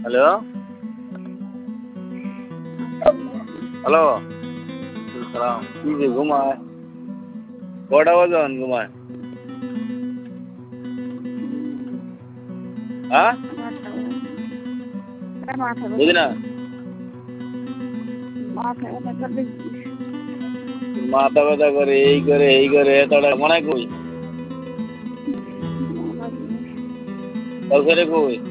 hello hello সালাম কি যে ঘুমায় কটা বাজন ঘুমায় হ্যাঁ বুঝি না মাথা ব্যথা করে এই করে এই করে এতটা মনে কই কালকে কই